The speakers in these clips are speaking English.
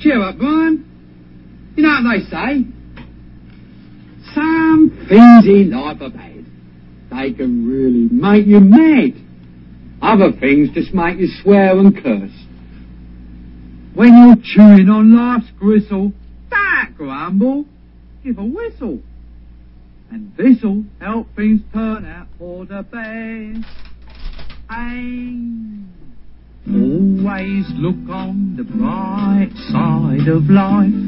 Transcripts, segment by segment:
Cheer up, Brian. You know what they say? Some things in life are bad. They can really make you mad. Other things just make you swear and curse. When you're chewing on life's gristle, don't grumble, give a whistle. And this'll help things turn out for the best. Always look on the bright side of life.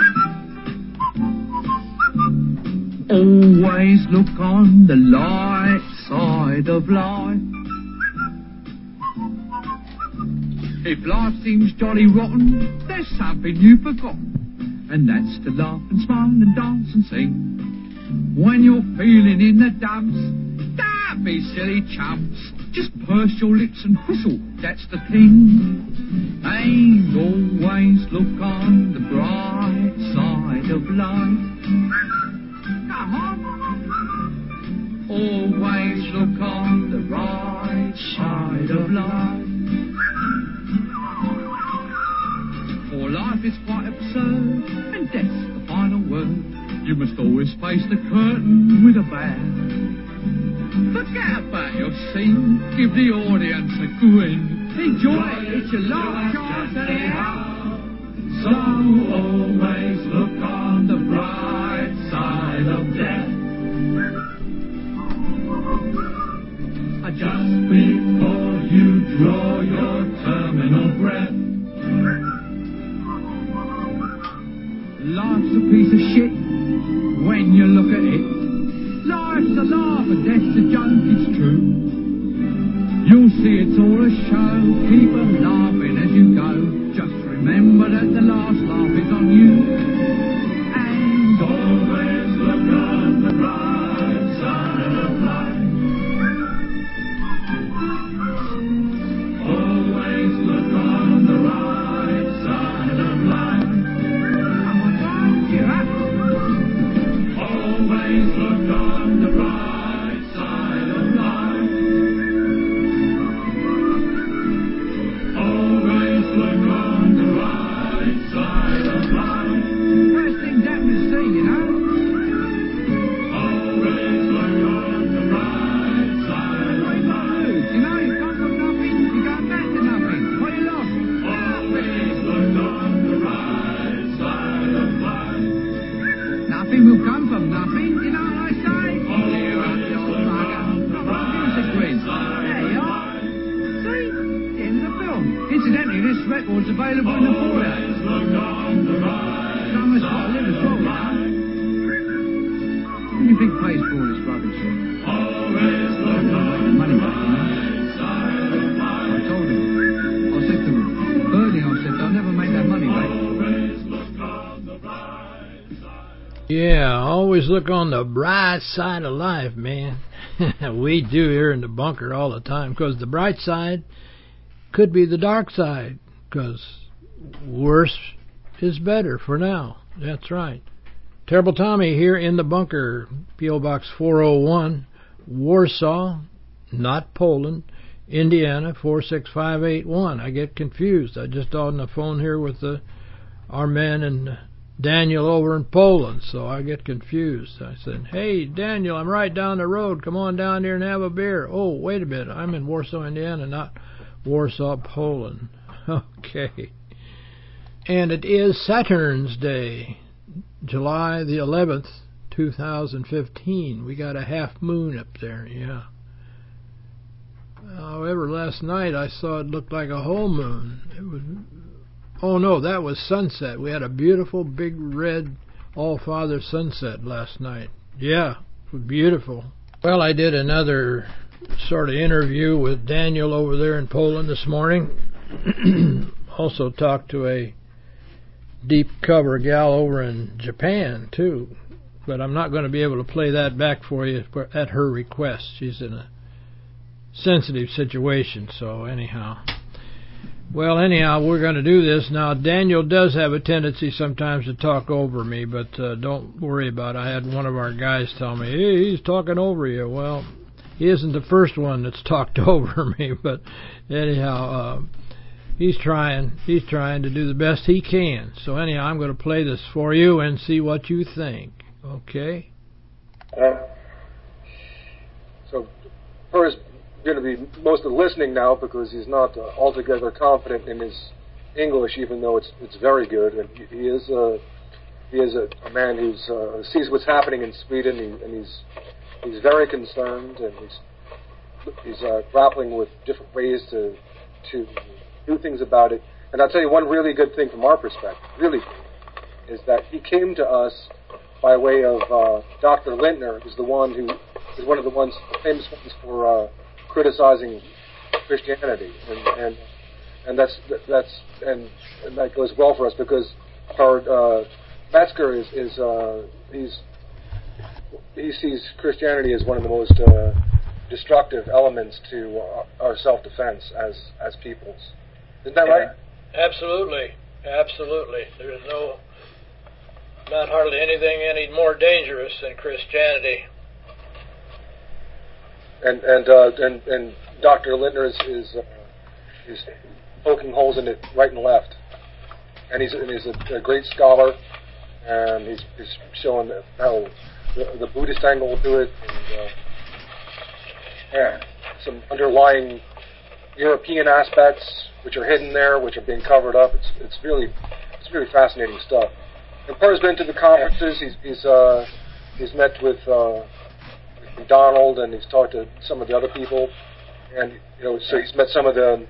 Always look on the light side of life. If life seems jolly rotten, there's something you've forgotten, and that's to laugh and smile and dance and sing. When you're feeling in the dumps, don't be silly chumps. Just purse your lips and whistle, that's the thing. And always look on the bright side of life. Come on. Always look on the right side of life. For life is quite absurd, and death's the final word. You must always face the curtain with a bow. Forget about your scene, give the audience a grin. Enjoy it, it's your last chance anyhow. So always look on the bright side of death. Just before you draw your terminal breath. Life's a piece of shit when you look at it. Life's a laugh and death's a joke, it's true. You'll see it's all a show, keep on laughing as you go. Just remember that the last laugh is on you. And always look on the bright side of life. Always look on the right side of life. Come on, Brian, cheer up. Always look on the right side of life. Always look on the right side of life. First things happen to see, you know. Always look on the right side of life. You know, you come from nothing, you go back to nothing. What you lost? Always look on the right side of life. Nothing will come from nothing, you know what I say? Cheer up, you old bugger. Come on, music quiz. There you are. See? The end of the film. Incidentally, this record's available in the foyer. Always look on the right Someone's got to live as well, you know. Who do you think pays for all this rubbish? Always look on the money back, you know. Side of life. I told him. I said to him, Bernie, I said, they'll never make that money back. Always look on the bright side. Yeah, always look on the bright side of life, man. We do here in the bunker all the time, because the bright side could be the dark side, because worse is better for now. That's right. Terrible Tommy here in the bunker, P.O. Box 401, Warsaw, not Poland, Indiana 46581. I get confused. I just on the phone here with our man and Daniel over in Poland, so I get confused. I said, hey, Daniel, I'm right down the road. Come on down here and have a beer. Oh, wait a minute. I'm in Warsaw, Indiana, not Warsaw, Poland. Okay. And it is Saturn's Day, July the 11th, 2015. We got a half moon up there, yeah. However, last night I saw it looked like a whole moon. It was... Oh, no, that was sunset. We had a beautiful, big, red, all-father sunset last night. Yeah, it was beautiful. Well, I did another sort of interview with Daniel over there in Poland this morning. Also talked to a deep cover gal over in Japan, too. But I'm not going to be able to play that back for you at her request. She's in a sensitive situation, so anyhow... Well, anyhow, we're going to do this. Now, Daniel does have a tendency sometimes to talk over me, but don't worry about it. I had one of our guys tell me, hey, he's talking over you. Well, he isn't the first one that's talked over me, but anyhow, He's trying to do the best he can. So anyhow, I'm going to play this for you and see what you think. Okay? So Per's going to be mostly listening now because he's not altogether confident in his English, even though it's very good. And he is a man who sees what's happening in Sweden, and he's very concerned, and he's grappling with different ways to do things about it. And I'll tell you one really good thing from our perspective, really, is that he came to us by way of Dr. Lintner, who's one of the famous ones for criticizing Christianity, and that goes well for us because our Metzger he sees Christianity as one of the most destructive elements to our self-defense as peoples. Isn't that right? Absolutely. There's not hardly anything any more dangerous than Christianity. And Dr. Lintner is poking holes in it right and left, and he's a great scholar, and he's showing how the Buddhist angle to it, and some underlying European aspects which are hidden there, which are being covered up. It's really fascinating stuff. And Per's been to the conferences. He's met with Donald, and he's talked to some of the other people, and so he's met some of the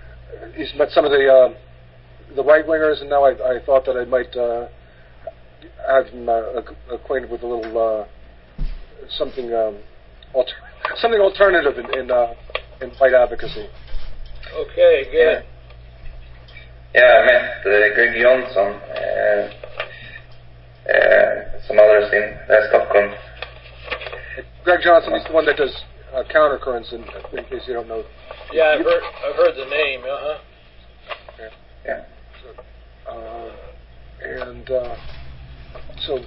right wingers, and now I thought that I might have him acquainted with a little something alternative in white advocacy. Okay, good. Yeah, I met Greg Johnson, some others in Stockholm. Greg Johnson, he's the one that does countercurrents, in case you don't know. Yeah, I've heard the name. Yeah. So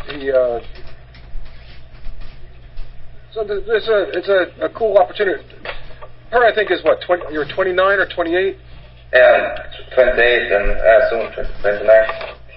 it's a cool opportunity. Per, I think, is what, you're 29 or 28? Yeah, 28 and soon 29.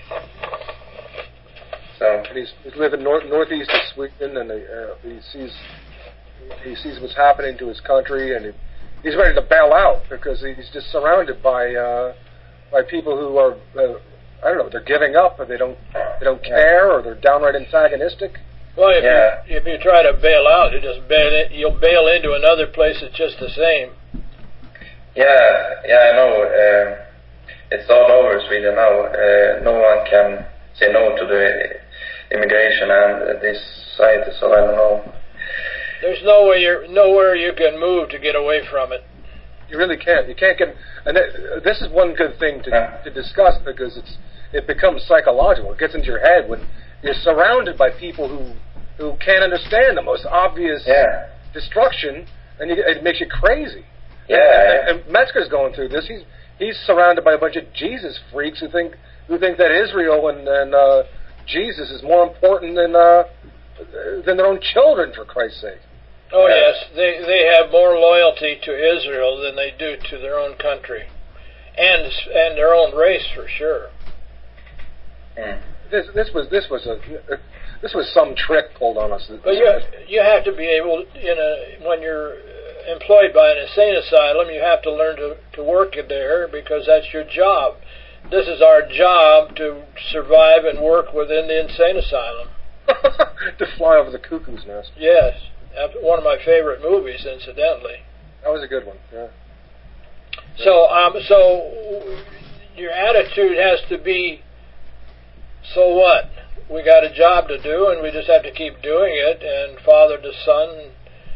So. And he's living northeast of Sweden, and he sees what's happening to his country, and he's ready to bail out because he's just surrounded by people who are I don't know, they're giving up, or they don't care, or they're downright antagonistic. Well, if you try to bail out, you'll bail into another place that's just the same. Yeah, I know. It's all over Sweden now. No one can say no to the immigration and this society, so I don't know. There's nowhere you can move to get away from it. You really can't. You can't get. And this is one good thing to discuss because it becomes psychological. It gets into your head when you're surrounded by people who can't understand the most obvious destruction, and it makes you crazy. Yeah. And Metzger's going through this. He's surrounded by a bunch of Jesus freaks who think that Israel and Jesus is more important than their own children, for Christ's sake. Oh yes, they have more loyalty to Israel than they do to their own country, and their own race for sure. Mm. This was some trick pulled on us. But you have to be able, when you're employed by an insane asylum, you have to learn to work in there because that's your job. This is our job to survive and work within the insane asylum. To fly over the cuckoo's nest. Yes. One of my favorite movies, incidentally. That was a good one, yeah. So your attitude has to be, so what? We got a job to do, and we just have to keep doing it, and father to son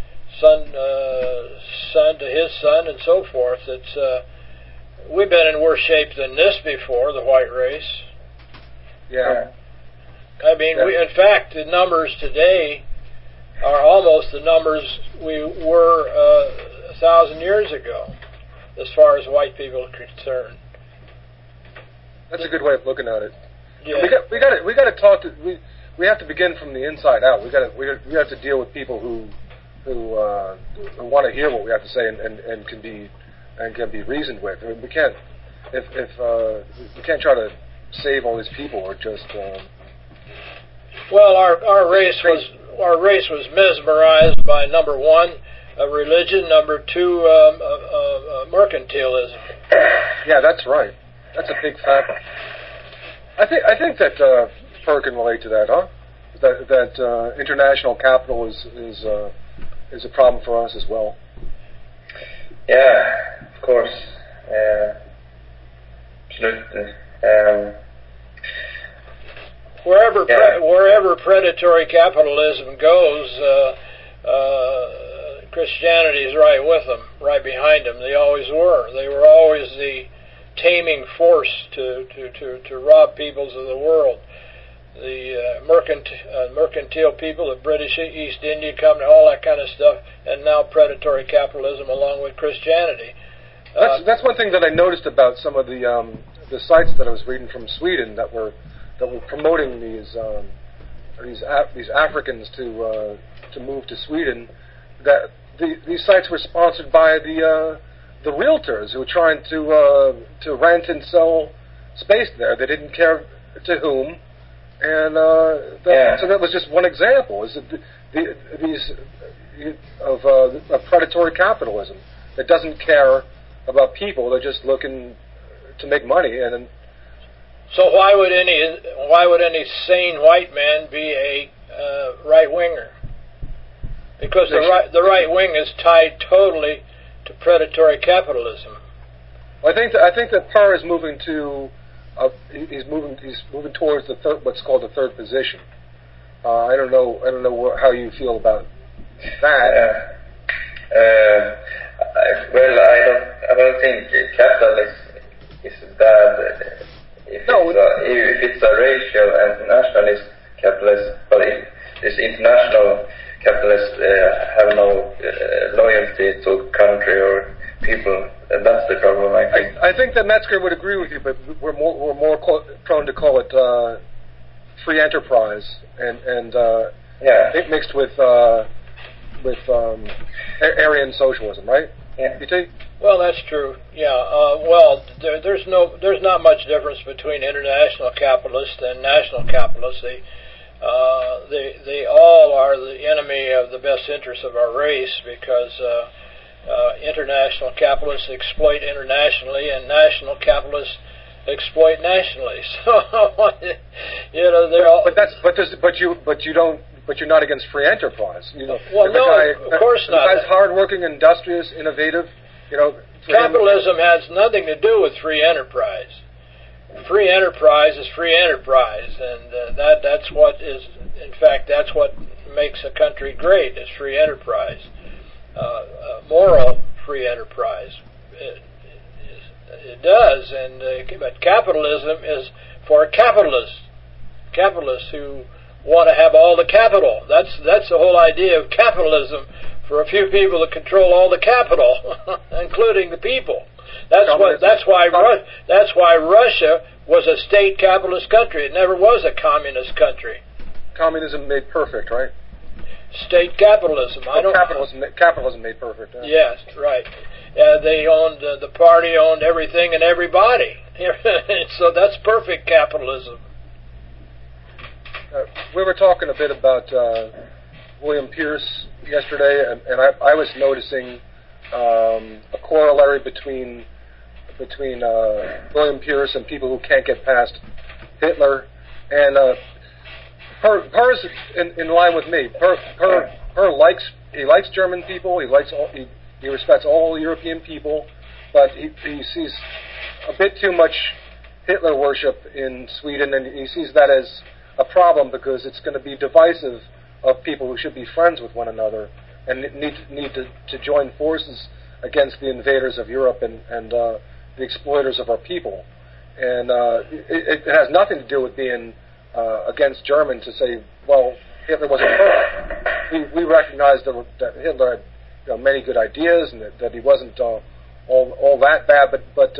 to his son, and so forth. It's we've been in worse shape than this before, the white race. Yeah. I mean, in fact, the numbers today are almost the numbers we were 1,000 years ago, as far as white people are concerned. That's a good way of looking at it. Yeah. We got to talk to we have to begin from the inside out. We have to deal with people who want to hear what we have to say and can be reasoned with. I mean, we can't we can't try to save all these people or just. Well, our race was mesmerized by number one, religion, number two, mercantilism. Yeah, that's right. That's a big factor. I think that Per can relate to that, huh? That international capital is a problem for us as well. Yeah, of course. Absolutely. Wherever predatory capitalism goes, Christianity is right with them, right behind them. They always were. They were always the taming force to rob peoples of the world. The mercantile people, the British East India Company, all that kind of stuff, and now predatory capitalism along with Christianity. That's one thing that I noticed about some of the sites that I was reading from Sweden that were promoting these Africans to move to Sweden. That these sites were sponsored by the realtors who were trying to rent and sell space there. They didn't care to whom, and so that was just one example. Is of predatory capitalism that doesn't care about people. They're just looking to make money. And so why would any sane white man be a right winger? Because the right wing is tied totally to predatory capitalism. Well, I think that Per is moving to he's moving towards what's called the third position. I don't know how you feel about that. Well, I don't think capitalism is bad if it's a racial and nationalist capitalist, but if this international capitalists have no loyalty to country or people, that's the problem, I think. I think that Metzger would agree with you, but we're more prone to call it free enterprise and mixed with Aryan socialism, right? Yeah. BT? Well, that's true. Yeah. There's not much difference between international capitalists and national capitalists. They all are the enemy of the best interests of our race because international capitalists exploit internationally and national capitalists exploit nationally. So they're all. But you're not against free enterprise. Well, of course not. The guy's hardworking, industrious, innovative. Capitalism has nothing to do with free enterprise. Free enterprise is free enterprise, and that's what makes a country great, is free enterprise, moral free enterprise. It does, but capitalism is for capitalists who want to have all the capital. That's the whole idea of capitalism, for a few people to control all the capital, including the people. That's why Russia was a state capitalist country. It never was a communist country. Communism made perfect, right? State capitalism. Capitalism made perfect. Yeah. Yes, right. They owned the party owned everything and everybody. So that's perfect capitalism. We were talking a bit about William Pierce yesterday, and I was noticing a corollary between William Pierce and people who can't get past Hitler, and Per's in line with me. Per likes German people. He respects all European people, but he sees a bit too much Hitler worship in Sweden, and he sees that as a problem because it's going to be divisive of people who should be friends with one another and need to join forces against the invaders of Europe and the exploiters of our people. And it has nothing to do with being against Germans to say, well, Hitler wasn't perfect. We recognize that Hitler had many good ideas and that he wasn't all that bad, but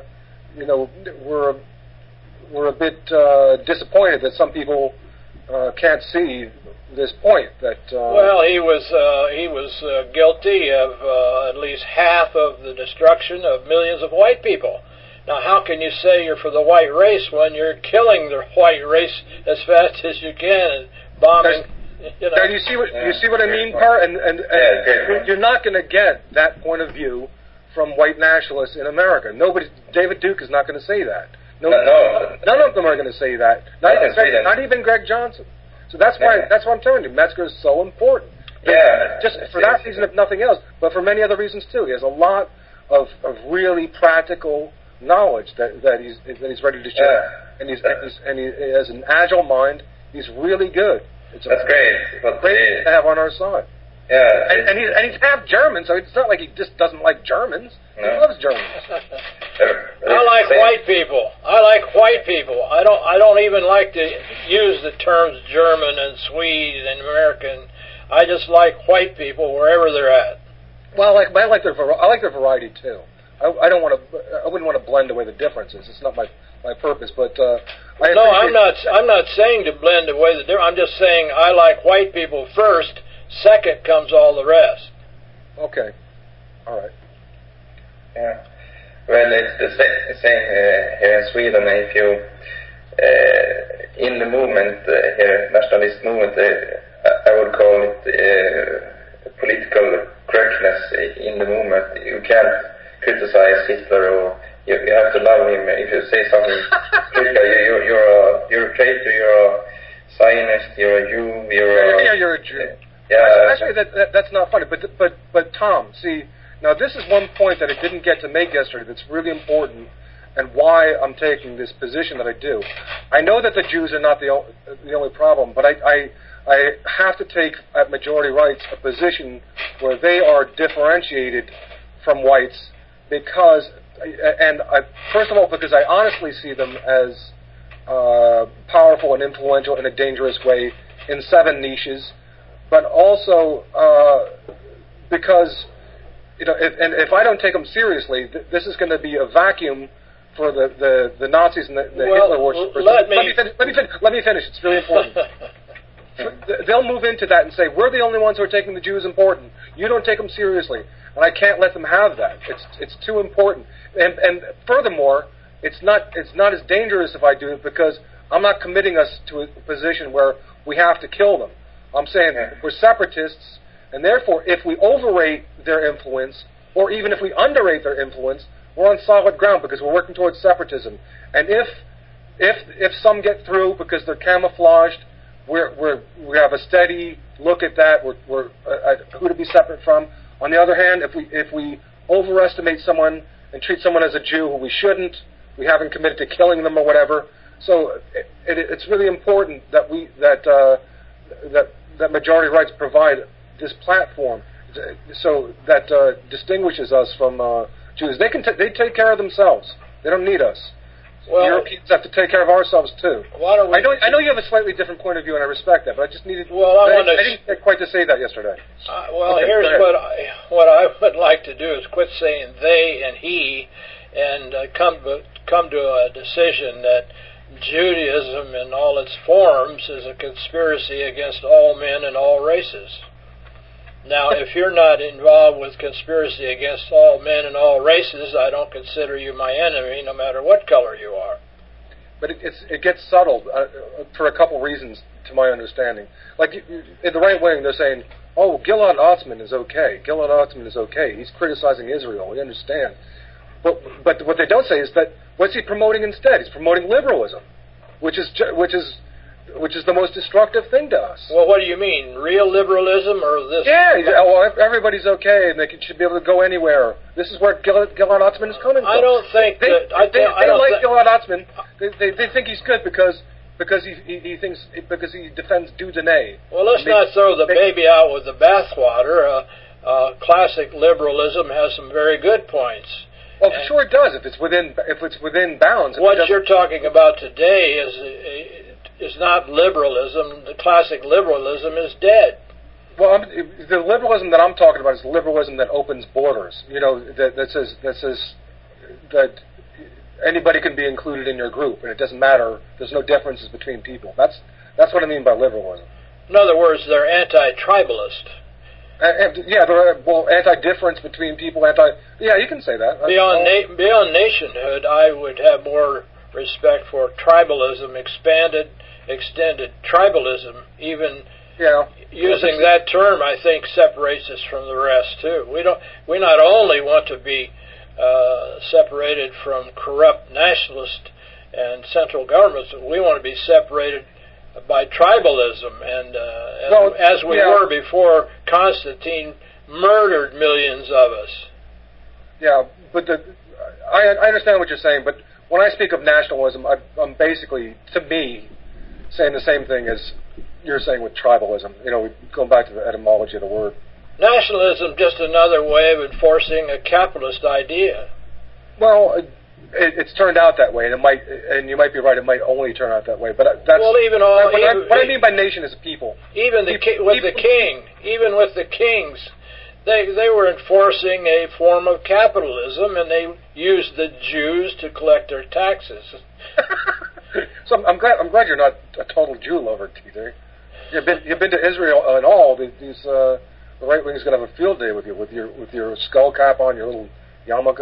we're a bit disappointed that some people can't see this point. That well, he was guilty of at least half of the destruction of millions of white people. Now, how can you say you're for the white race when you're killing the white race as fast as you can and bombing? Now you see what I mean, Per? And you're not going to get that point of view from white nationalists in America. David Duke is not going to say that. No, none of them are going to say that. Not even Greg Johnson. So that's why I'm telling you, Metzger is so important. Just for that reason, if nothing else, but for many other reasons too. He has a lot of really practical knowledge that he's ready to share, and he has an agile mind. He's really good. That's great. But great to have on our side. Yeah, and he's half German, so it's not like he just doesn't like Germans. He loves Germans. I like white people. I don't even like to use the terms German and Swede and American. I just like white people wherever they're at. Well, I like their variety too. I wouldn't want to blend away the differences. It's not my purpose, but I'm not saying to blend away the difference. I'm just saying I like white people first. Second comes all the rest. Okay. All right. Yeah. Well, it's the same here in Sweden. If you in the movement here, nationalist movement, I would call it political correctness in the movement. You can't criticize Hitler, or you have to love him. If you say something critical, you're a traitor, you're a Zionist, you're a Jew, you're a Jew. Yeah. Actually, that's not funny. But Tom, see, now this is one point that I didn't get to make yesterday that's really important, and why I'm taking this position that I do. I know that the Jews are not the only problem, but I have to take at Majority Rights a position where they are differentiated from whites because, first of all, because I honestly see them as powerful and influential in a dangerous way in 7 niches, but also because, if I don't take them seriously, this is going to be a vacuum for the Nazis and the Hitler worshippers. Let me finish. It's really important. They'll move into that and say, we're the only ones who are taking the Jews important. You don't take them seriously. And I can't let them have that. It's too important. And furthermore, it's not as dangerous if I do it, because I'm not committing us to a position where we have to kill them. I'm saying we're separatists, and therefore if we overrate their influence, or even if we underrate their influence, we're on solid ground because we're working towards separatism. And if some get through because they're camouflaged, we have a steady look at that. We're who to be separate from. On the other hand, if we overestimate someone and treat someone as a Jew who we shouldn't, we haven't committed to killing them or whatever. So it's really important that that Majority Rights provide this platform, so that distinguishes us from Jews. They take care of themselves. They don't need us. Well, Europeans have to take care of ourselves too. I know you have a slightly different point of view, and I respect that, but I just needed. I didn't get quite to say that yesterday. Here's what I would like to do is quit saying they and he, and come to a decision that Judaism in all its forms is a conspiracy against all men and all races. Now, if you're not involved with conspiracy against all men and all races, I don't consider you my enemy, no matter what color you are. But it gets subtle for a couple reasons, to my understanding. Like, in the right wing, they're saying, oh, Gilad Atzmon is okay. Gilad Atzmon is okay. He's criticizing Israel. We understand. But what they don't say is that, what's he promoting instead? He's promoting liberalism, which is the most destructive thing to us. Well, what do you mean? Real liberalism or this? Yeah, everybody's okay and they should be able to go anywhere. This is where Gilad Atzmon is coming from. I don't think they like Gilad Atzmon. They think he's good because he defends Dudonay. Well, let's not throw the baby out with the bathwater. Classic liberalism has some very good points. Well, sure it does if it's within bounds. What you're talking about today is not liberalism. The classic liberalism is dead. Well, the liberalism that I'm talking about is liberalism that opens borders. That says that anybody can be included in your group, and it doesn't matter. There's no differences between people. That's what I mean by liberalism. In other words, they're anti-tribalist. Yeah, anti-difference between people. Yeah, you can say that. Beyond nationhood, I would have more respect for tribalism, extended tribalism. Even using that term, I think, separates us from the rest too. We not only want to be separated from corrupt nationalist and central governments, but we want to be separated by tribalism, and as we were before Constantine murdered millions of us. Yeah, but I understand what you're saying, but when I speak of nationalism, I'm basically, to me, saying the same thing as you're saying with tribalism. Going back to the etymology of the word. Nationalism, just another way of enforcing a capitalist idea. Well, it's turned out that way, and you might be right. It might only turn out that way, but that's what I mean by nation is people. Even with the kings, they were enforcing a form of capitalism, and they used the Jews to collect their taxes. So I'm glad you're not a total Jew lover, T.J. You've been to Israel and all. The right wing is going to have a field day with you, with your skull cap on, your little yarmulke.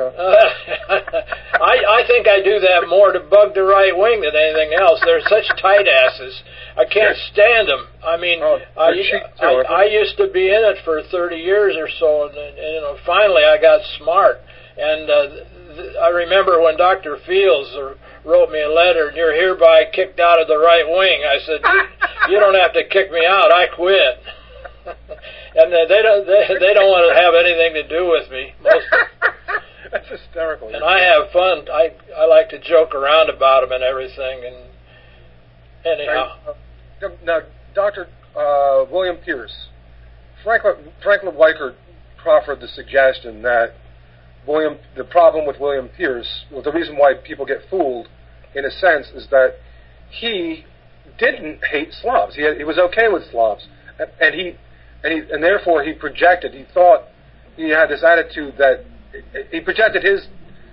I think I do that more to bug the right wing than anything else. They're such tight asses. I can't stand them. I mean, I used to be in it for 30 years or so, and finally I got smart. And I remember when Dr. Fields wrote me a letter, "You're hereby kicked out of the right wing." I said, "You don't have to kick me out. I quit." And they don't want to have anything to do with me. That's hysterical. And I have fun. I like to joke around about them and everything. And anyhow, now, Dr. William Pierce, Franklin Weichert proffered the suggestion that the problem with William Pierce, the reason why people get fooled, in a sense, is that he didn't hate Slavs. He was okay with Slavs, and therefore he projected. He thought he had this attitude that he projected his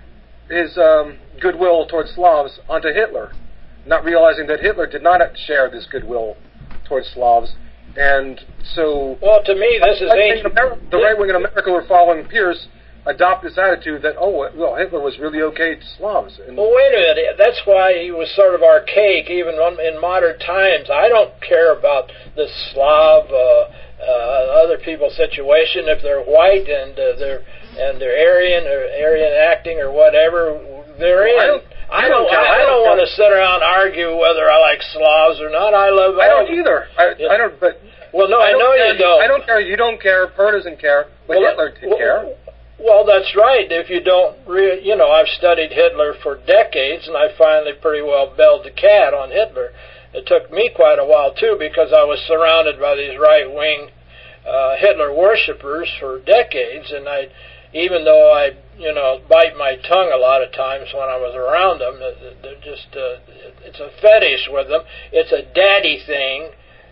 goodwill towards Slavs onto Hitler, not realizing that Hitler did not share this goodwill towards Slavs. And so, to me, this is the right wing in America were following Pierce. Adopt this attitude that Hitler was really okay to Slavs. Well, wait a minute. That's why he was sort of archaic, even in modern times. I don't care about the Slav, other people's situation if they're white and they're Aryan acting or whatever. They're in. I don't want to sit around and argue whether I like Slavs or not. I don't either. I don't. But I know you don't. I don't care. You don't care. Per doesn't care. But Hitler did care. Well, that's right. If you don't, I've studied Hitler for decades, and I finally pretty well belled the cat on Hitler. It took me quite a while too, because I was surrounded by these right-wing Hitler worshippers for decades, and even though I bite my tongue a lot of times when I was around them, they're just it's a fetish with them. It's a daddy thing.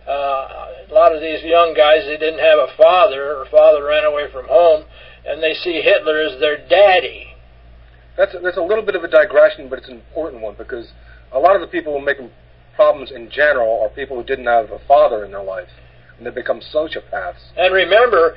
A lot of these young guys, they didn't have a father, or father ran away from home, and they see Hitler as their daddy. That's a little bit of a digression, but it's an important one, because a lot of the people who are making problems in general are people who didn't have a father in their life, and they become sociopaths. And remember,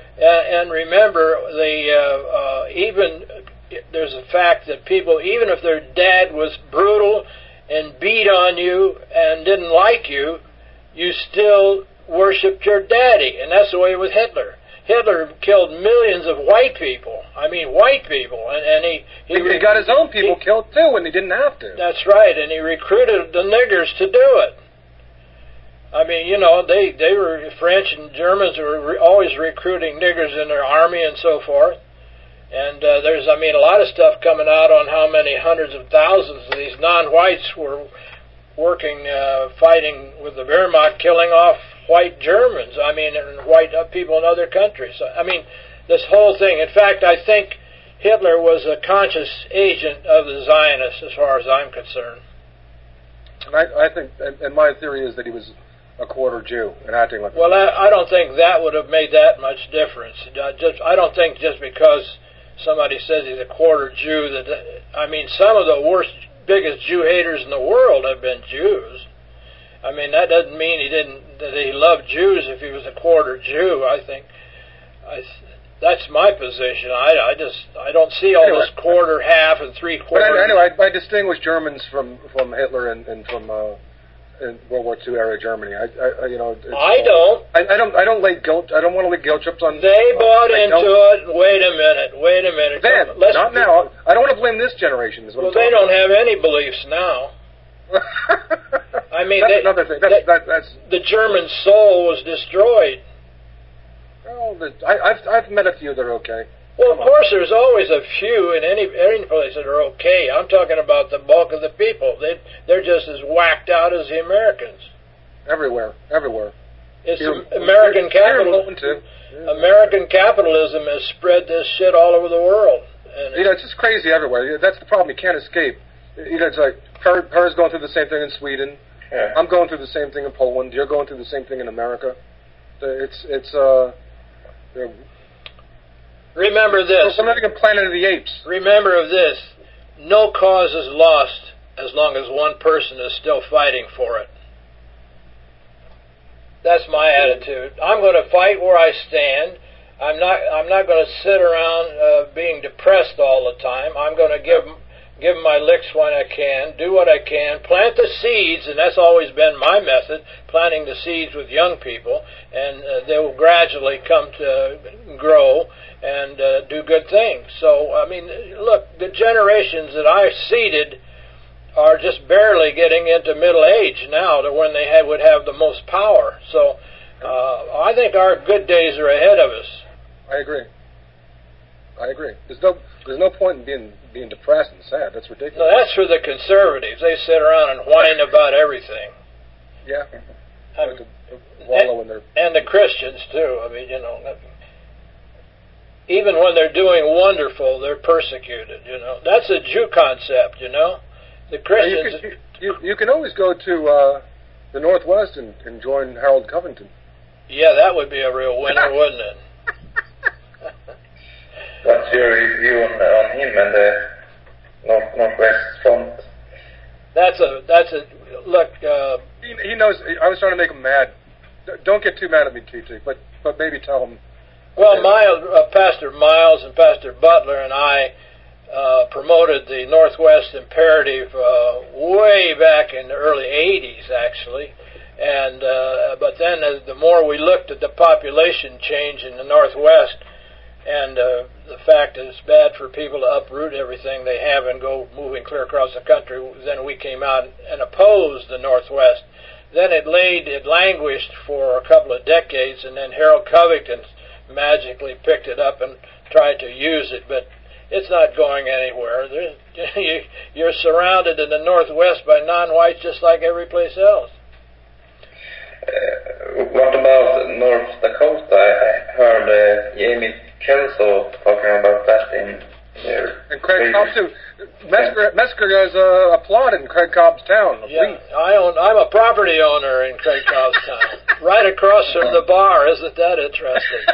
even there's a fact that people, even if their dad was brutal and beat on you and didn't like you, you still worshipped your daddy, and that's the way with Hitler. Hitler killed millions of white people. I mean, white people, and he got his own people killed too, when he didn't have to. That's right, and he recruited the niggers to do it. I mean, they were French and Germans were always recruiting niggers in their army and so forth. And there's a lot of stuff coming out on how many hundreds of thousands of these non-whites were working, fighting with the Wehrmacht, killing off white Germans, and white people in other countries. This whole thing. In fact, I think Hitler was a conscious agent of the Zionists, as far as I'm concerned. And I think, and my theory is that he was a quarter Jew and acting like. Well, I don't think that would have made that much difference. I don't think just because somebody says he's a quarter Jew some of the biggest Jew haters in the world have been Jews. That doesn't mean that he loved Jews if he was a quarter Jew. I think That's my position. I don't see all this quarter, half, and three quarters. But anyway, I distinguish Germans from Hitler and from in World War II era Germany. I don't. I don't lay guilt. I don't want to lay guilt trips on. They bought into it. Wait a minute. Then, not now. I don't want to blame this generation. Is what they don't have any beliefs now. I mean, that's another thing. That's the German soul was destroyed. Well, I've met a few that are okay. Well, of course, there's always a few in any place that are okay. I'm talking about the bulk of the people. They're just as whacked out as the Americans. Everywhere. It's American capitalism. Yeah. American capitalism has spread this shit all over the world. And it's just crazy everywhere. That's the problem. You can't escape. It's like Per's going through the same thing in Sweden. Yeah. I'm going through the same thing in Poland. You're going through the same thing in America. Remember this. I'm not even Planet of the Apes. Remember of this. No cause is lost as long as one person is still fighting for it. That's my attitude. I'm going to fight where I stand. I'm not going to sit around being depressed all the time. I'm going to give my licks when I can, do what I can, plant the seeds, and that's always been my method, planting the seeds with young people, and they will gradually come to grow and do good things. So, I mean, look, the generations that I've seeded are just barely getting into middle age now to when they would have the most power. So, I think our good days are ahead of us. I agree. There's no point in being depressed and sad. That's ridiculous. No, that's for the conservatives. They sit around and whine about everything. Yeah. Wallow in their... And the Christians too. I mean, even when they're doing wonderful, they're persecuted. That's a Jew concept. The Christians. You can always go to the Northwest and join Harold Covington. Yeah, that would be a real winner, wouldn't it? What's your view on him and the Northwest Front? That's a look. He knows. I was trying to make him mad. Don't get too mad at me, TT. But maybe tell him. Well, Pastor Miles and Pastor Butler and I promoted the Northwest Imperative way back in the early '80s, actually. And but then the more we looked at the population change in the Northwest, and the fact that it's bad for people to uproot everything they have and go moving clear across the country, then we came out and opposed the Northwest. Then it languished for a couple of decades, and then Harold Covington magically picked it up and tried to use it, but it's not going anywhere. You're surrounded in the Northwest by non-whites just like every place else. What about North Dakota? I heard Jamie Kelso talking about that in there. And Craig Cobb too. Mesker has applauded in Craig Cobb's town. Yeah, I'm a property owner in Craig Cobb's town, right across from the bar. Isn't that interesting?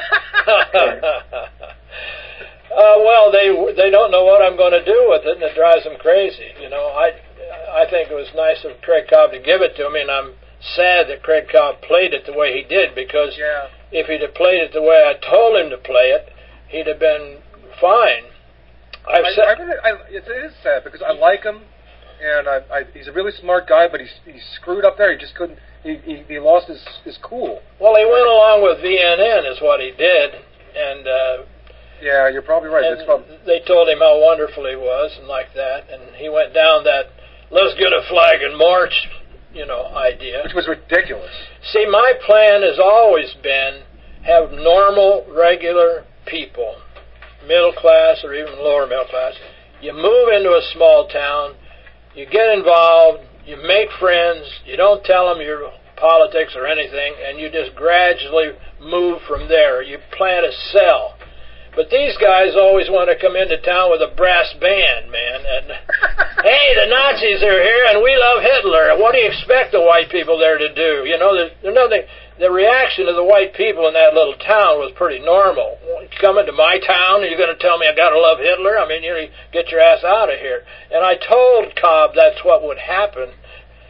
Well, they don't know what I'm going to do with it, and it drives them crazy. I think it was nice of Craig Cobb to give it to me, and I'm sad that Craig Cobb played it the way he did, because if he'd have played it the way I told him to play it, he'd have been fine. It is sad because I like him, and he's a really smart guy, but he's screwed up there. He just couldn't. He lost his cool. Well, he went along with VNN, is what he did, and yeah, you're probably right. They told him how wonderful he was, and like that, and he went down that "let's get a flag and march" idea. Which was ridiculous. See, my plan has always been have normal, regular people, middle class or even lower middle class. You move into a small town, you get involved, you make friends, you don't tell them your politics or anything, and you just gradually move from there. You plant a cell. But these guys always want to come into town with a brass band, man. And hey, the Nazis are here, and we love Hitler. What do you expect the white people there to do? There's nothing. The reaction of the white people in that little town was pretty normal. You come into my town, and you're going to tell me I got to love Hitler? I mean, get your ass out of here. And I told Cobb that's what would happen.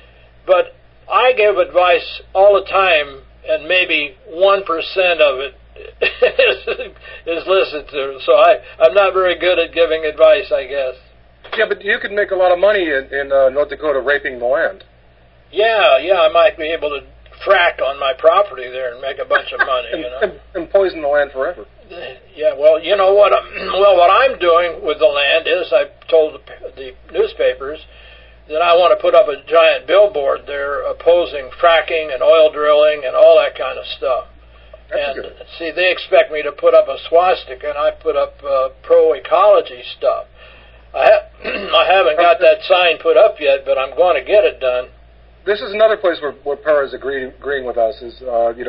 But I give advice all the time, and maybe 1% of it is listened to. So I'm not very good at giving advice, I guess. Yeah, but you could make a lot of money in North Dakota raping the land. Yeah, I might be able to frack on my property there and make a bunch of money, and poison the land forever. Yeah, well, you know what? What I'm doing with the land is I've told the newspapers that I want to put up a giant billboard there opposing fracking and oil drilling and all that kind of stuff. That's And see, they expect me to put up a swastika, and I put up pro-ecology stuff. I haven't got that sign put up yet, but I'm going to get it done. This is another place where Per is agreeing with us. Is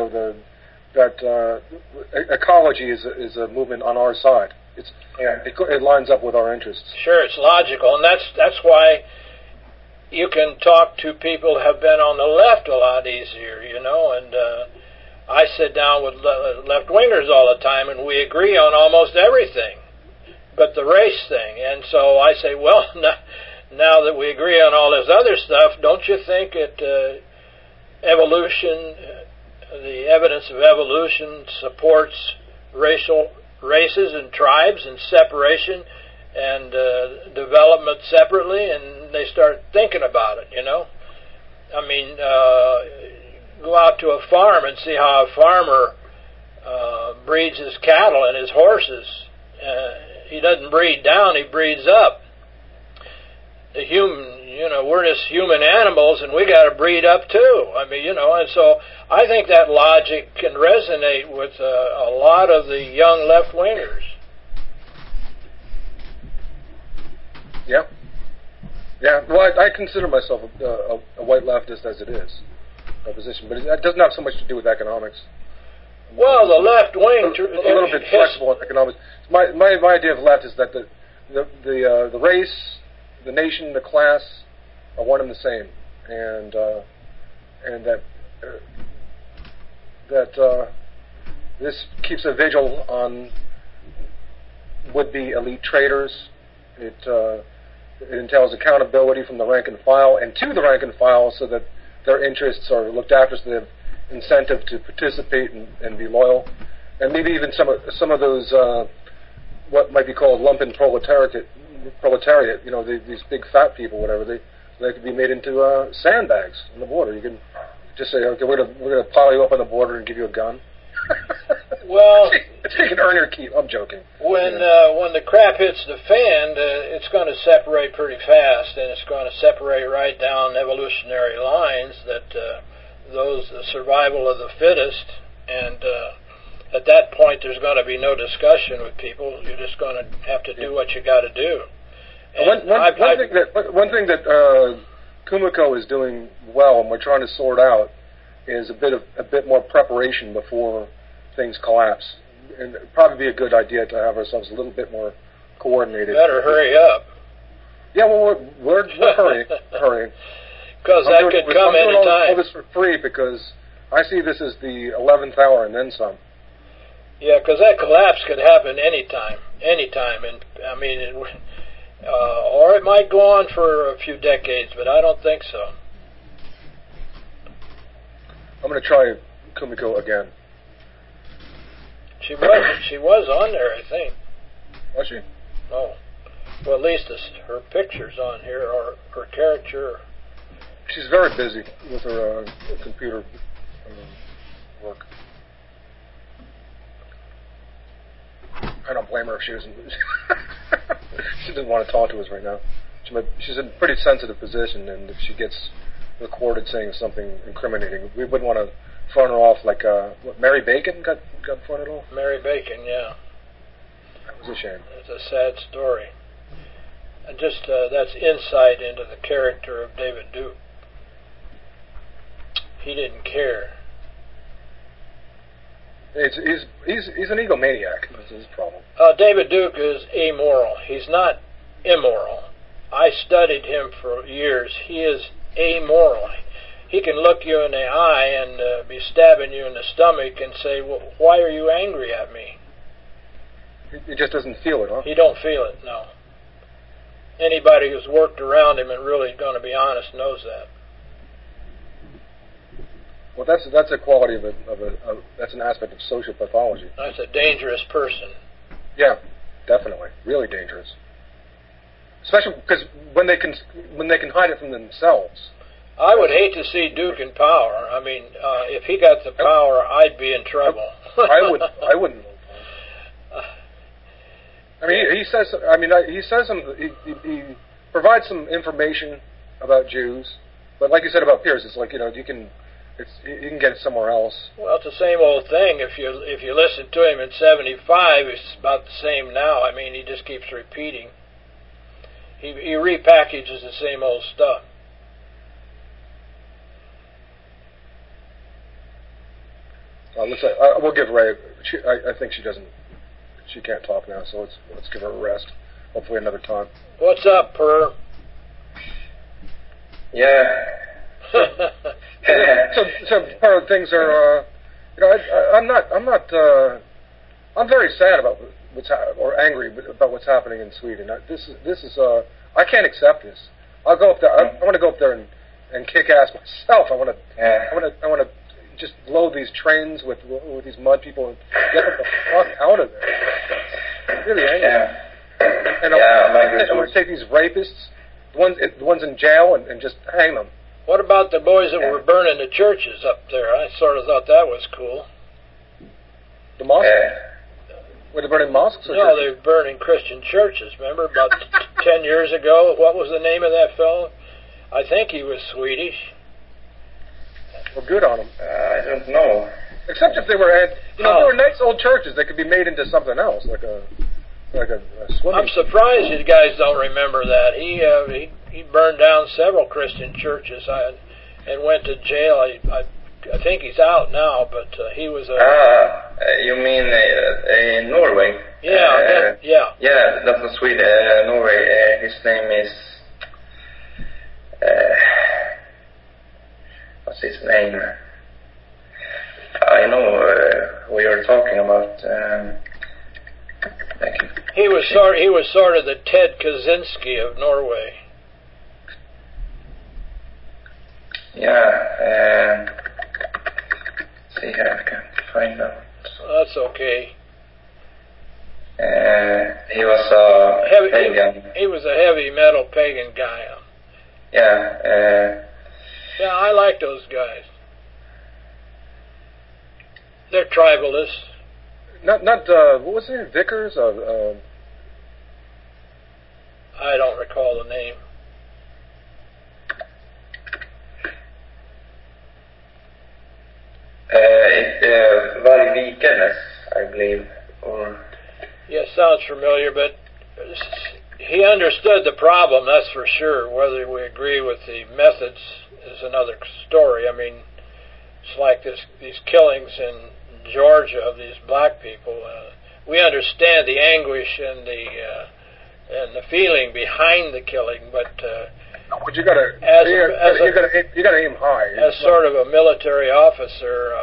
that ecology is a movement on our side. It lines up with our interests. Sure, it's logical, and that's why you can talk to people who have been on the left a lot easier, and I sit down with left-wingers all the time, and we agree on almost everything but the race thing. And so I say, well, now that we agree on all this other stuff, don't you think that evolution, the evidence of evolution supports races and tribes and separation and development separately? And they start thinking about it, I mean, go out to a farm and see how a farmer breeds his cattle and his horses. He doesn't breed down, he breeds up. The human, we're just human animals, and we got to breed up too. I mean, and so I think that logic can resonate with a lot of the young left-wingers. Yeah. Well, I consider myself a white leftist as it is, a position, but it doesn't have so much to do with economics. Well, the left wing a little bit flexible in economics. My idea of left is that the race, the nation, the class are one and the same, and that this keeps a vigil on would-be elite traitors. It entails accountability from the rank and file and to the rank and file, so that their interests are looked after, so they have incentive to participate and be loyal, and maybe even some of those what might be called lumpen proletariat. These big fat people, whatever, they could be made into sandbags on the border. You can just say, okay, we're gonna pile you up on the border and give you a gun. Well, so you can earn your keep. I'm joking. When the crap hits the fan, it's going to separate pretty fast, and it's going to separate right down evolutionary lines that. The survival of the fittest, and at that point there's going to be no discussion with people. You're just going to have to do what you got to do. One thing that Kumiko is doing well, and we're trying to sort out, is a bit more preparation before things collapse. And it'd probably be a good idea to have ourselves a little bit more coordinated. Better hurry up. Yeah, well, we're hurrying. Because that could come any time. I'm doing all this for free because I see this as the 11th hour and then some. Yeah, because that collapse could happen anytime, and I mean, or it might go on for a few decades, but I don't think so. I'm going to try Kumiko again. She was on there, I think. Was she? Oh, well, at least her picture's on here, or her caricature. She's very busy with her computer work. I don't blame her if she doesn't. She doesn't want to talk to us right now. She's in a pretty sensitive position, and if she gets recorded saying something incriminating, we wouldn't want to front her off like Mary Bacon got fronted off. Mary Bacon, yeah. That was a shame. It's a sad story. And just that's insight into the character of David Duke. He didn't care. He's an egomaniac. That's his problem. David Duke is amoral. He's not immoral. I studied him for years. He is amoral. He can look you in the eye and be stabbing you in the stomach and say, well, why are you angry at me? He just doesn't feel it, huh? He don't feel it, no. Anybody who's worked around him and really going to be honest knows that. Well, that's a quality of that's an aspect of social pathology. That's a dangerous person. Yeah, definitely, really dangerous. Especially because when they can hide it from themselves. I would hate to see Duke in power. I mean, if he got the power, I'd be in trouble. I wouldn't. I mean, he says. I mean, he says some. He provides some information about Jews, but like you said about Pierce, it's like you can get it somewhere else. Well, it's the same old thing. If you listen to him in '75, it's about the same now. I mean, he just keeps repeating. He repackages the same old stuff. We'll give Ray. I think she doesn't. She can't talk now, so let's give her a rest. Hopefully another time. What's up, Per? Yeah. so Per, things are. I'm very sad about or angry about what's happening in Sweden. This is. I can't accept this. I'll go up there. I want to go up there and kick ass myself. I want to just load these trains with these mud people and get them the fuck out of there. Really angry. Yeah. And I'm going to take these rapists, the ones in jail, and just hang them. What about the boys that were burning the churches up there? I sort of thought that was cool. The mosques? Were they burning mosques? Or no, churches? they were burning Christian churches. Remember about 10 years ago? What was the name of that fellow? I think he was Swedish. Well, good on them. I don't know. Except if they were, they were nice old churches that could be made into something else, like a swimming. I'm surprised you guys don't remember that. He burned down several Christian churches and went to jail. I think he's out now, but he was a. You mean in Norway? Yeah, yeah. Yeah, that's not Sweden. Norway. His name is. What's his name? I know who you're talking about. He was sort of the Ted Kaczynski of Norway. Yeah. See here, I can find out. That's okay. He was a pagan. He was a heavy metal pagan guy. Yeah. Yeah, I like those guys. They're tribalists. Not what was it? Vickers? I don't recall the name. Valvikernes, I believe. Yeah, sounds familiar, but he understood the problem, that's for sure. Whether we agree with the methods is another story. I mean, it's like these killings in Georgia of these black people. We understand the anguish and the feeling behind the killing, but you gotta aim high. As sort of a military officer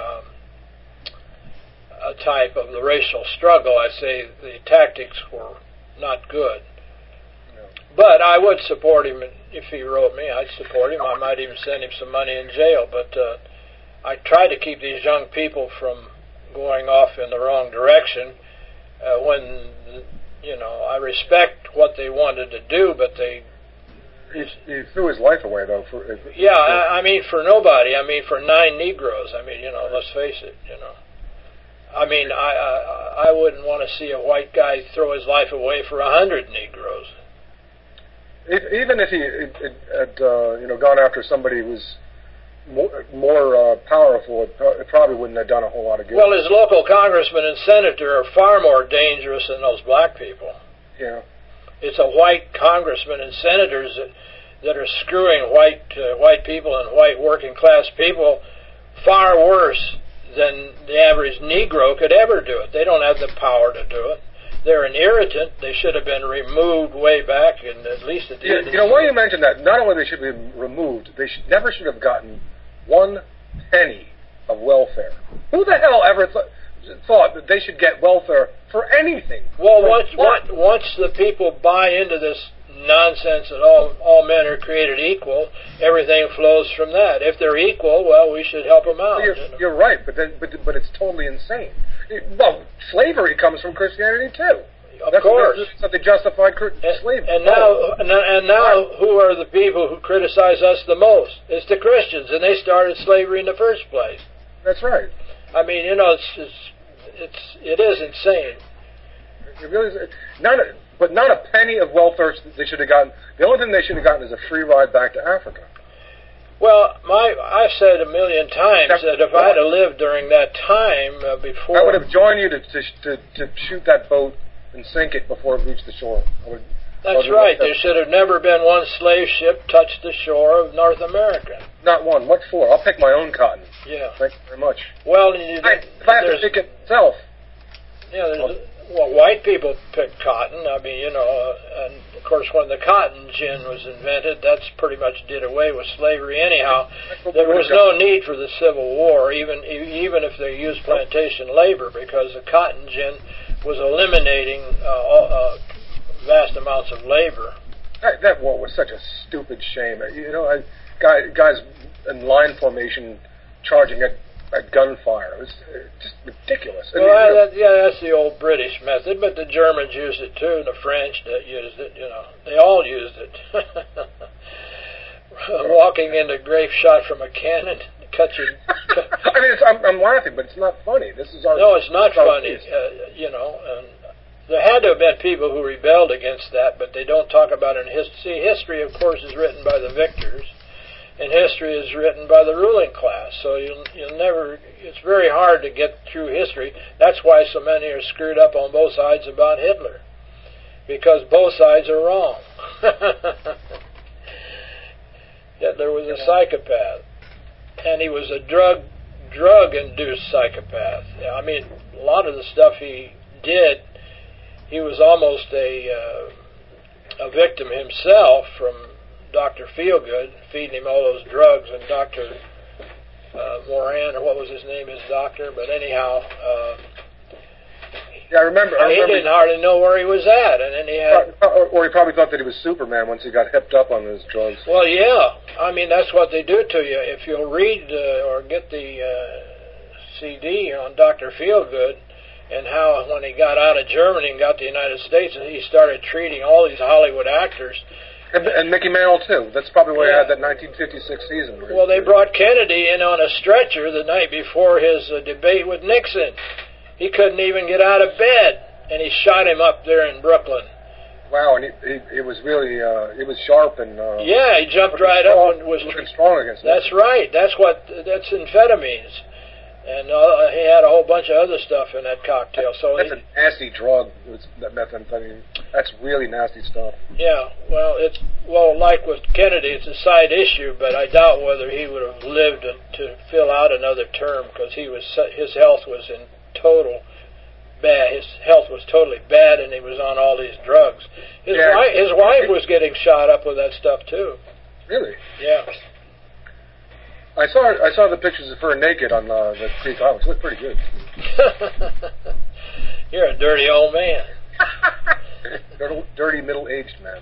a type of the racial struggle, I say the tactics were not good. No. But I would support him if he wrote me. I'd support him. I might even send him some money in jail. But I try to keep these young people from going off in the wrong direction. I respect what they wanted to do, but he threw his life away, though. I mean, for nobody. I mean, for 9 Negroes. I mean, let's face it, I mean, I wouldn't want to see a white guy throw his life away for 100 Negroes. Even if he had gone after somebody who was more powerful, it probably wouldn't have done a whole lot of good. Well, his local congressman and senator are far more dangerous than those black people. Yeah. It's a white congressman and senators that are screwing white people and white working class people far worse than the average Negro could ever do it. They don't have the power to do it. They're an irritant. They should have been removed way back, and at least at the end. Why you mentioned that? Not only they should be removed, they never should have gotten 1 penny of welfare. Who the hell ever thought that they should get welfare for anything? Well, once the people buy into this nonsense that all men are created equal. Everything flows from that. If they're equal, well, we should help them out. You're right, but it's totally insane. Well, slavery comes from Christianity too. Of course. That's how they justified slavery. And now, who are the people who criticize us the most? It's the Christians, and they started slavery in the first place. That's right. I mean, it is insane. It really is. But not a penny of welfare they should have gotten. The only thing they should have gotten is a free ride back to Africa. Well, I've said a million times that if I'd have lived during that time before, I would have joined you to shoot that boat and sink it before it reached the shore. That's right. There should have never been one slave ship touch the shore of North America. Not one. What for? I'll pick my own cotton. Yeah. Thank you very much. Well, if I have to pick it myself. Yeah, white people pick cotton. I mean, and of course, when the cotton gin was invented, that's pretty much did away with slavery anyhow. There was no need for the Civil War, even if they used plantation labor, because the cotton gin was eliminating vast amounts of labor. That war was such a stupid shame. Guys in line formation charging at gunfire. It was just ridiculous. Well, that's the old British method, but the Germans used it too, and the French used it. They all used it. Walking into grape shot from a cannon, catching. I mean, I'm laughing, but it's not funny. This is our. No, it's not funny. And there had to have been people who rebelled against that, but they don't talk about it in history. See, history, of course, is written by the victors. And history is written by the ruling class, so you'll never. It's very hard to get through history. That's why so many are screwed up on both sides about Hitler, because both sides are wrong. Hitler was a psychopath, and he was a drug-induced psychopath. I mean, a lot of the stuff he did, he was almost a victim himself from Dr. Feelgood feeding him all those drugs, and Dr. Moran, or what was his name, his doctor. But anyhow, I remember. He didn't hardly know where he was at, and then he had. Or he probably thought that he was Superman once he got hipped up on those drugs. Well, yeah. I mean, that's what they do to you. If you'll read or get the CD on Dr. Feelgood, and how when he got out of Germany and got to the United States, and he started treating all these Hollywood actors. And Mickey Mantle, too. That's probably why I had that 1956 season. Well, they brought Kennedy in on a stretcher the night before his debate with Nixon. He couldn't even get out of bed, and he shot him up there in Brooklyn. Wow, and he was really, he was sharp and... yeah, he jumped right up and was... Looking strong against That's right. That's amphetamines. And he had a whole bunch of other stuff in that cocktail. So that's a nasty drug. That methamphetamine. That's really nasty stuff. Yeah. Well, like with Kennedy, it's a side issue, but I doubt whether he would have lived to fill out another term, because his health was in total bad. His health was totally bad, and he was on all these drugs. His wife was getting shot up with that stuff too. Really? Yeah. I saw the pictures of her naked on the Creek Island. She looked pretty good. You're a dirty old man. dirty middle-aged man.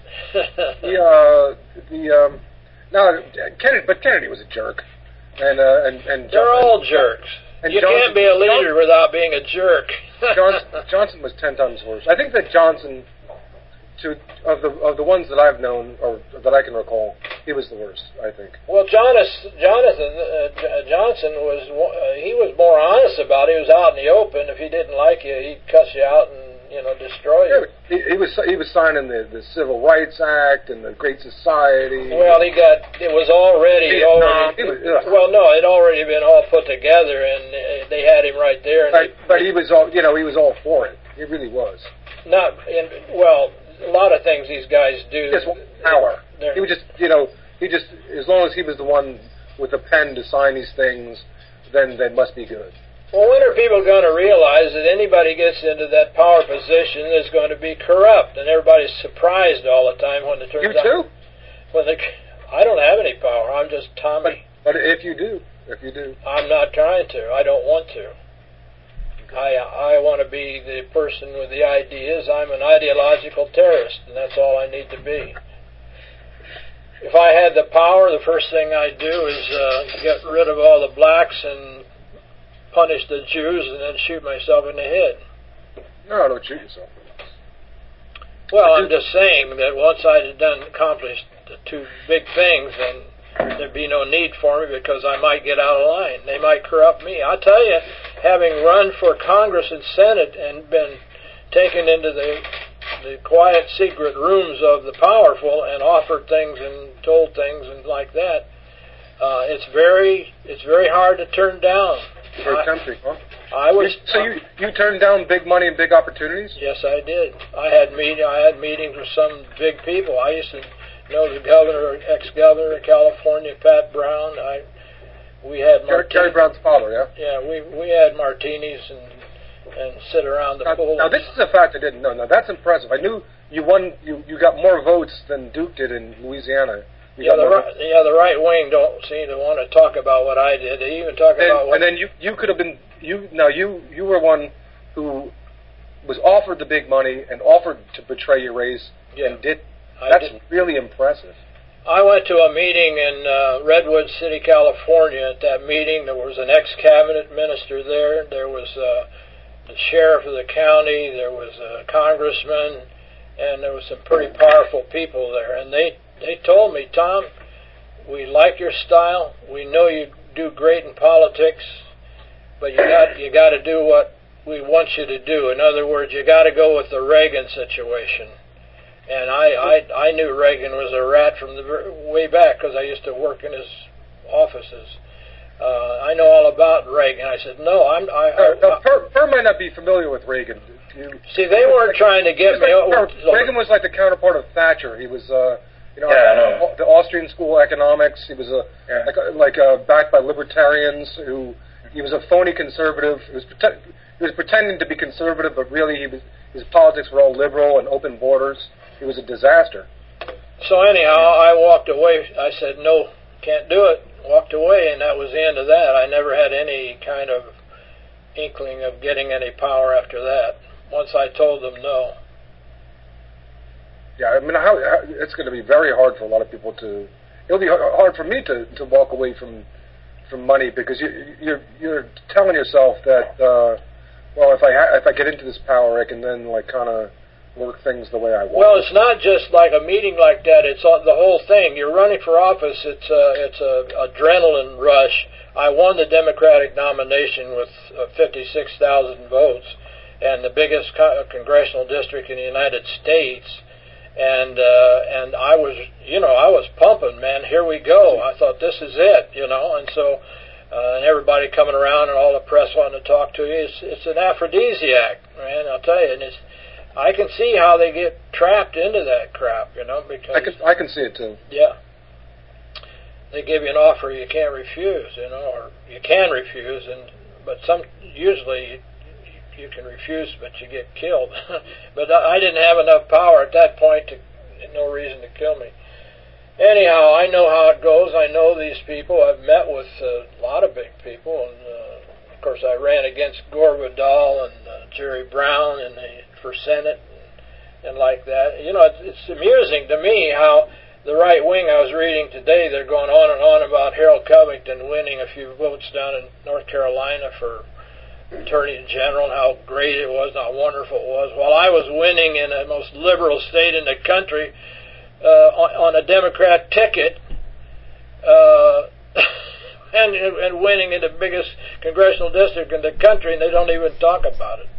Kennedy was a jerk, and they're all jerks. And you can't be a leader without being a jerk. Johnson was 10 times worse. I think that Johnson, of the ones that I've known or that I can recall, he was the worst, I think. Well, Johnson was more honest about it. He was out in the open. If he didn't like you, he'd cuss you out and destroy you. He was signing the Civil Rights Act and the Great Society. Well, it had already been all put together, and they had him right there. And but he was all for it. He really was. A lot of things these guys do. Just power. He would just, as long as he was the one with the pen to sign these things, then they must be good. Well, when are people going to realize that anybody gets into that power position is going to be corrupt, and everybody's surprised all the time when it turns out... You too? I don't have any power. I'm just Tommy. But if you do. I'm not trying to. I don't want to. I want to be the person with the ideas. I'm an ideological terrorist, and that's all I need to be. If I had the power, the first thing I'd do is get rid of all the blacks and punish the Jews and then shoot myself in the head. No, don't shoot yourself. Well, I'm just saying that once I had accomplished the two big things, then there'd be no need for me because I might get out of line. They might corrupt me. I'll tell you, having run for Congress and Senate and been taken into the quiet, secret rooms of the powerful and offered things and told things and like that, it's very hard to turn down. Very tempting, huh? I was. So you turned down big money and big opportunities? Yes, I did. I had meetings with some big people. I used to know the ex-governor of California, Pat Brown. We had Jerry Brown's father, yeah. Yeah, we had martinis and sit around the pool. Now this is a fact I didn't know. Now that's impressive. I knew you won. You got more votes than Duke did in Louisiana. The right wing don't seem to want to talk about what I did. They even talk about what. And then you could have been you were one who was offered the big money and offered to betray your race and did. That's really impressive. I went to a meeting in Redwood City, California. At that meeting, there was an ex-cabinet minister there. There was the sheriff of the county. There was a congressman, and there was some pretty powerful people there. And they told me, Tom, we like your style. We know you do great in politics, but you got to do what we want you to do. In other words, you got to go with the Reagan situation. And I knew Reagan was a rat from the way back because I used to work in his offices. I know all about Reagan. I said, no, Per might not be familiar with Reagan. See, they weren't trying to get me. Reagan was like the counterpart of Thatcher. He was, the Austrian School of Economics. He was backed by libertarians. He was a phony conservative. He was pretending to be conservative, but really his politics were all liberal and open borders. It was a disaster. So anyhow, I walked away. I said, no, can't do it. Walked away, and that was the end of that. I never had any kind of inkling of getting any power after that, once I told them no. Yeah, I mean, it's going to be very hard for a lot of people to... It'll be hard for me to walk away from money because you're telling yourself that, if I get into this power, I can then kind of work things the way I want. Well, it's not just like a meeting like that. It's the whole thing. You're running for office. It's a adrenaline rush. I won the Democratic nomination with 56,000 votes, and the biggest congressional district in the United States. And I was pumping, man. Here we go. I thought this is it, and so. And everybody coming around and all the press wanting to talk to you. It's an aphrodisiac, man. I'll tell you. And I can see how they get trapped into that crap, because I can see it too. Yeah. They give you an offer you can't refuse, or you can refuse, but usually you can refuse, but you get killed. But I didn't have enough power at that point no reason to kill me. Anyhow, I know how it goes. I know these people. I've met with a lot of big people, and of course I ran against Gore Vidal and Jerry Brown for Senate and like that. It's amusing to me how the right wing, I was reading today, they're going on and on about Harold Covington winning a few votes down in North Carolina for Attorney General, and how great it was, and how wonderful it was, while I was winning in the most liberal state in the country on a Democrat ticket, and winning in the biggest congressional district in the country, and they don't even talk about it.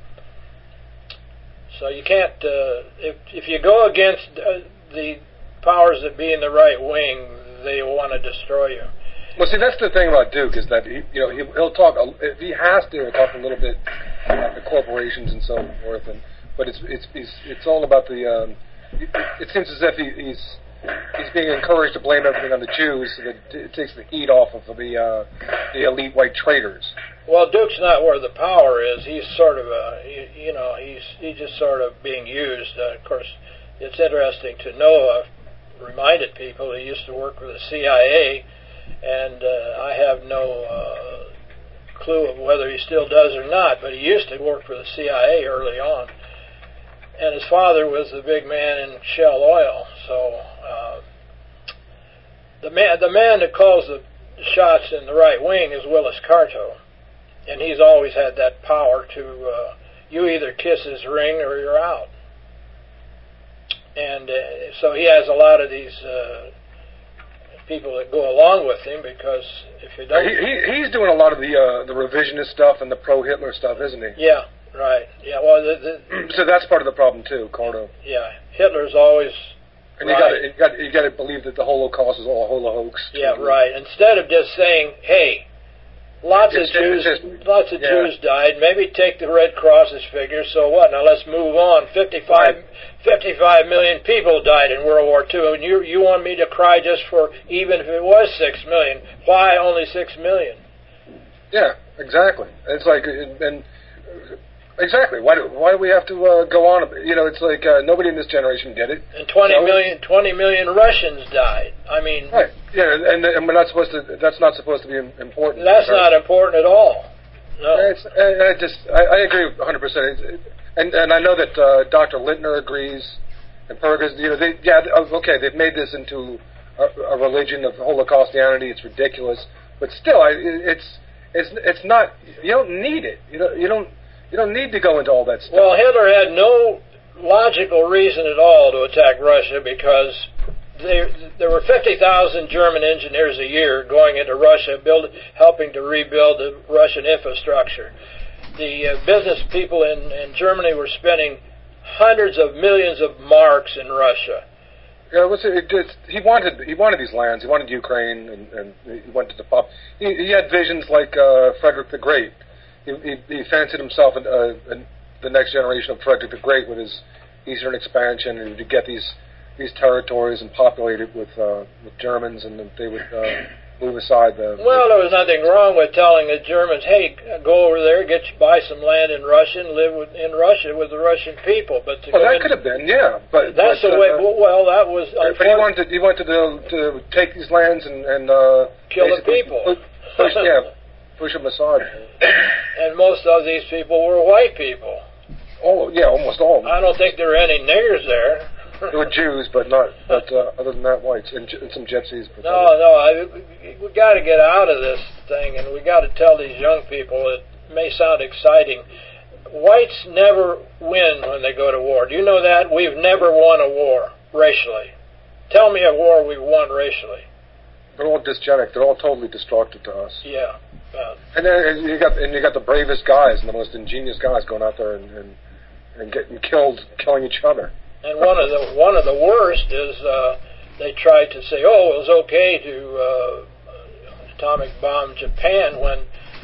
So you can't, if you go against the powers that be in the right wing, they want to destroy you. Well, see, that's the thing about Duke, is that he'll talk. If he has to, he'll talk a little bit about the corporations and so forth. But it's all about the. It seems as if he's being encouraged to blame everything on the Jews, so that it takes the heat off of the elite white traders. Well, Duke's not where the power is. He's sort of he's just sort of being used. Of course, it's interesting to know. I've reminded people he used to work for the CIA, and I have no clue of whether he still does or not, but he used to work for the CIA early on. And his father was the big man in Shell Oil. So the man that calls the shots in the right wing is Willis Carto. And he's always had that power to, you either kiss his ring or you're out. And so he has a lot of these people that go along with him, because if you don't... He's doing a lot of the revisionist stuff and the pro-Hitler stuff, isn't he? Yeah, right. Yeah, well... So that's part of the problem, too, Carto. Yeah, Hitler's always... And right. you got to believe that the Holocaust is all a whole hoax. Yeah, right. Instead of just saying, hey... Lots of Jews died. Maybe take the Red Cross's figure. So what? Now let's move on. 55 million people died in World War II, and you want me to cry just for, even if it was 6 million? Why only 6 million? Yeah, exactly. It's like, and exactly. Why do we have to go on? You know, it's like nobody in this generation get it. And 20 million Russians died. I mean, right. Yeah, and we're not supposed to. That's not supposed to be important. That's not important at all. No. I agree 100%. And I know that Dr. Lintner agrees, and Pergas. You know, they've made this into a religion of Holocaustianity. It's ridiculous, but still, it's not. You don't need it. You don't need to go into all that stuff. Well, Hitler had no logical reason at all to attack Russia, because there were 50,000 German engineers a year going into Russia, helping to rebuild the Russian infrastructure. The business people in Germany were spending hundreds of millions of marks in Russia. Yeah, he wanted these lands. He wanted Ukraine, and he went to the pop. He had visions like Frederick the Great. He fancied himself the next generation of Frederick the Great with his eastern expansion, and to get these territories and populate it with Germans, and they would move aside the... Well, there was nothing wrong with telling the Germans, hey, go over there, buy some land in Russia and live in Russia with the Russian people. But that could have been, yeah. But that's the way. Well, that was. But he wanted to take these lands and kill the people. Push them aside. And most of these people were white people. Oh yeah, almost all. I don't think there were any niggers there. There were Jews, but other than that, whites and some gypsies. But we got to get out of this thing, and we got to tell these young people. It may sound exciting. Whites never win when they go to war. Do you know that? We've never won a war racially. Tell me a war we've won racially. They're all dysgenic. They're all totally destructive to us. Yeah. And then you got the bravest guys and the most ingenious guys going out there and getting killed, killing each other. And one of the worst is they tried to say, it was okay to atomic bomb Japan when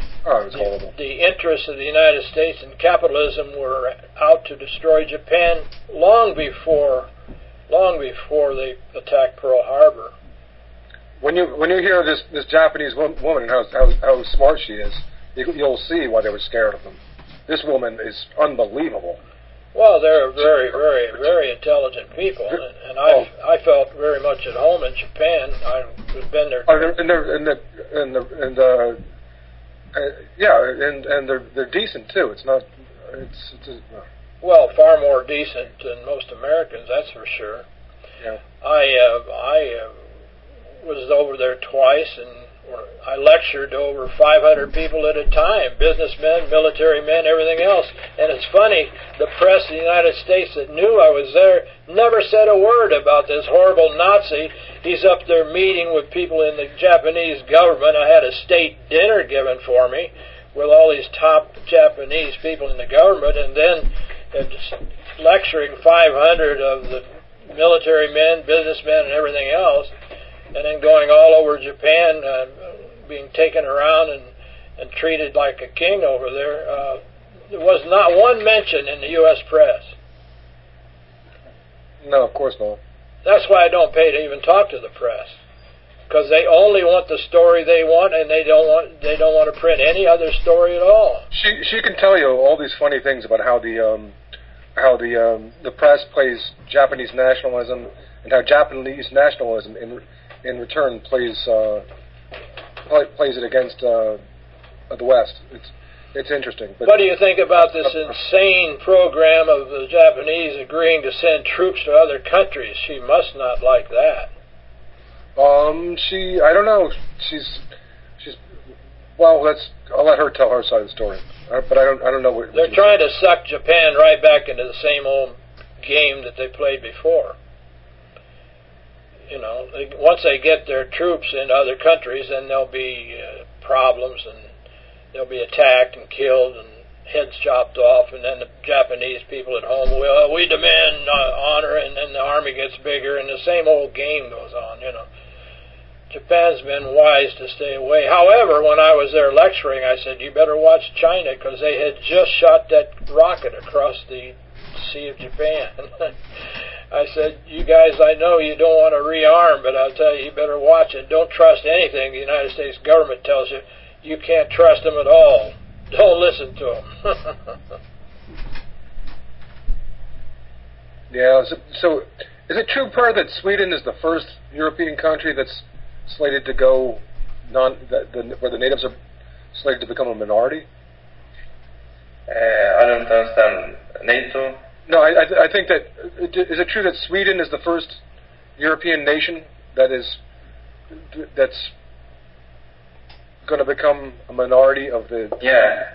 the interests of the United States and capitalism were out to destroy Japan long before they attacked Pearl Harbor. When you hear this Japanese woman and how smart she is, you'll see why they were scared of them. This woman is unbelievable. Well, they're very, very, very intelligent people, and I felt very much at home in Japan. I've been there. They're decent too. Well, far more decent than most Americans, that's for sure. Yeah. I was over there twice, and I lectured to over 500 people at a time, businessmen, military men, everything else. And it's funny, the press in the United States that knew I was there never said a word about this horrible Nazi. He's up there meeting with people in the Japanese government. I had a state dinner given for me with all these top Japanese people in the government, and then lecturing 500 of the military men, businessmen, and everything else. And then going all over Japan, being taken around and treated like a king over there. There was not one mention in the U.S. press. No, of course not. That's why I don't pay to even talk to the press, because they only want the story they want, and they don't want to print any other story at all. She can tell you all these funny things about how the press plays Japanese nationalism, and how Japanese nationalism in return plays it against the West. It's interesting. But what do you think about this insane program of the Japanese agreeing to send troops to other countries? She must not like that. I don't know. She's. Well, I'll let her tell her side of the story. But I don't know what. They're trying to suck Japan right back into the same old game that they played before. You know, once they get their troops into other countries, then there'll be problems, and they'll be attacked and killed and heads chopped off, and then the Japanese people at home will, we demand honor, and then the army gets bigger, and the same old game goes on, you know. Japan's been wise to stay away. However, when I was there lecturing, I said, you better watch China, because they had just shot that rocket across the Sea of Japan. I said, you guys, I know you don't want to rearm, but I'll tell you, you better watch it. Don't trust anything the United States government tells you. You can't trust them at all. Don't listen to them. Yeah, so is it true, Per, that Sweden is the first European country that's slated to go where the natives are slated to become a minority? I don't understand. NATO? No, I think that, is it true that Sweden is the first European nation that's going to become a minority of the... Yeah,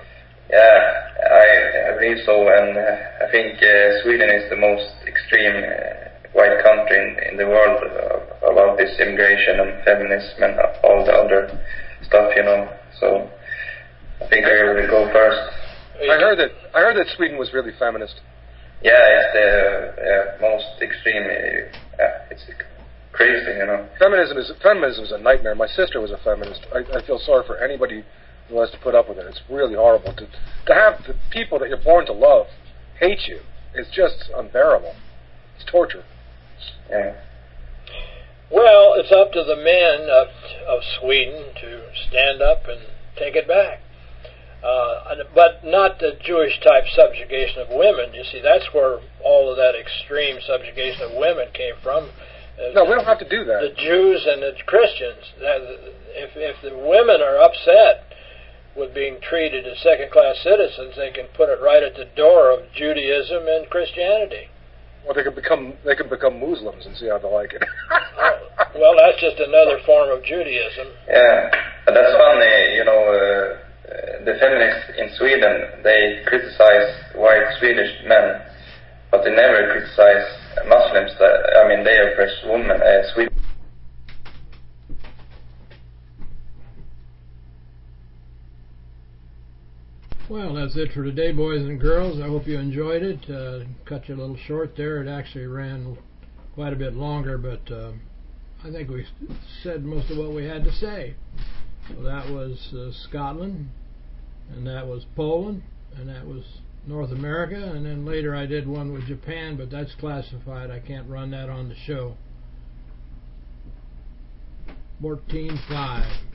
I believe so, and I think Sweden is the most extreme white country in the world about this immigration and feminism and all the other stuff, you know, so I think they will go first. I heard that Sweden was really feminist. Yeah, it's the most extreme. It's crazy, you know. Feminism is a nightmare. My sister was a feminist. I feel sorry for anybody who has to put up with it. It's really horrible to have the people that you're born to love hate you. It's just unbearable. It's torture. Yeah. Well, it's up to the men of Sweden to stand up and take it back. But not the Jewish-type subjugation of women. You see, that's where all of that extreme subjugation of women came from. No, we don't have to do that. The Jews and the Christians. If the women are upset with being treated as second-class citizens, they can put it right at the door of Judaism and Christianity. Well, they can become Muslims and see how they like it. Well, that's just another form of Judaism. Yeah, but that's funny, you know. The feminists in Sweden, they criticize white Swedish men, but they never criticize Muslims. They oppress women. Sweden. Well, that's it for today, boys and girls. I hope you enjoyed it. Cut you a little short there. It actually ran quite a bit longer, but I think we said most of what we had to say. So that was Scotland, and that was Poland, and that was North America, and then later I did one with Japan, but that's classified. I can't run that on the show. 14.5.